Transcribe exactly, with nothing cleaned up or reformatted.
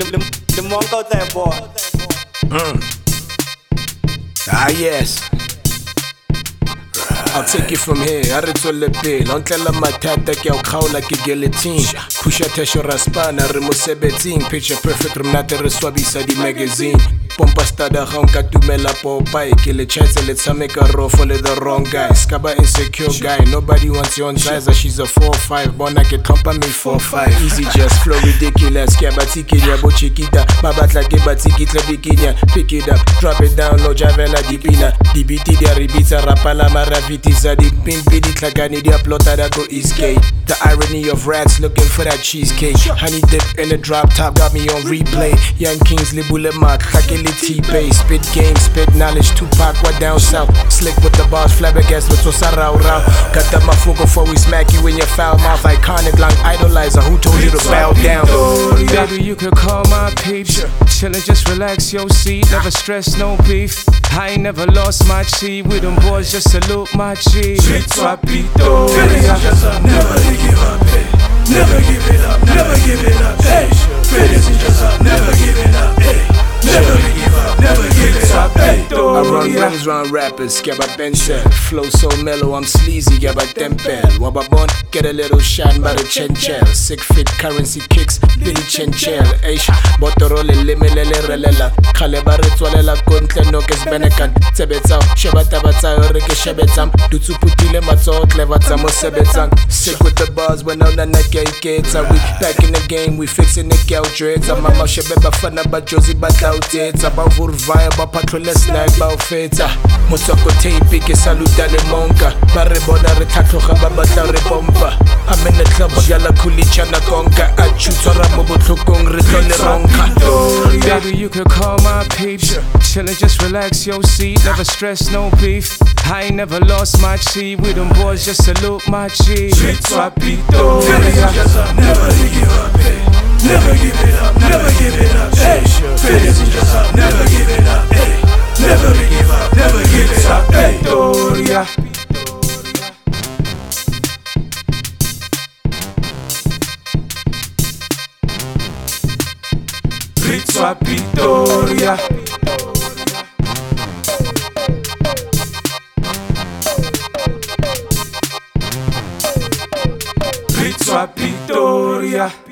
le manque out there, boy. Mm. Ah, yes. I'll take it from here. I read all the bill. Uncle Matata, Kau Kau like a guillotine. Push a tesho raspana, remosebeting. Picture perfect from Natera Swabi Sadi magazine. Pompa stada honka tumela popai. Kill a chance, let's make a roll for the wrong guy. Skaba insecure guy. Nobody wants you on size. She's a four five. Bona get compa me four five. Easy just flow ridiculous. Skabatiki yabo chiquita. Babatla gebatiki tlebikinya. Pick it up, drop it down. No javela dipina. Dibiti dia ribita rapala maraviti. Zadi pimpidi tlagani dia plotada go East Gate. The irony of rats looking for that cheesecake. Honey dip in a drop top got me on replay. Young Kingsley Bullemark, Kakili T-Bay. Spit game, spit knowledge, Tupac, what down south. Slick with the bars, flabbergasted with Tosara Rao. Got that mafugo before we smack you in your foul mouth. Iconic long idolizer, who told you to bow down? Baby, you could call my peeps. Chillin', just relax your seat. Never stress, no beef. I ain't never lost my chi. With them boys, just salute my chi. Papito, feelings just up, never to give up, hey. Never give it up, never give it up, hey. Feelings just up, never give it up, hey. Never to give up, never give it up, hey. I run rings round rappers, Gabba Benson. Flow so mellow, I'm sleazy, Gabba Tempel. Wababon, get a little shine by the Chenchel. Sick fit currency kicks, Billy Chenchel. Eish, Botorole, Limelele Relela. Kalebare Twalela Kuntle Nokes Benekan. Tebetao, Shabatabata, Rike Shabetam. Dutu Putile Mato, Clever Tamo Sebetang. Sick with the bars when on the neck gates. Are we back in the game? We fixing the cow dreads. I'm Mama Shebeba Fana, but Josie Batao Tates. About Vurvaya, but Patrol Snag. Feta Motoko tape ke saluta le monka Bare bona re tlhatlhoga ba batla re pompa I'm in the club yala kulichana konka a chutsora mo botlhokong re tlole ronka. Baby, you could call my peeps. Chillin', just relax your seat. Never stress, no beef. I ain't never lost my chi. With them boys, just salute my chi. Papito, feelings just up, never to give up, hey. Never give it up, never give it up, hey. Feelings just up, never give it up, hey. Never to give up, never give it up, hey. Victoria. Ritz-a Victoria. Ritz-a Victoria.